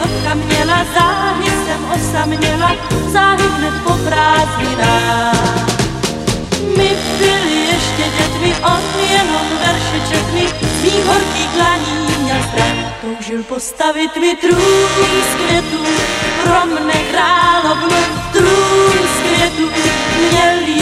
oka měla, záhy jsem osaměla, záhy hned po prázdninách. My byli ještě dětmi, on jenom verše četmi, z mých horkých dlaní měl strach. Toužil postavit mi trůn z květů, pro mne královnu, trůn z květů, měl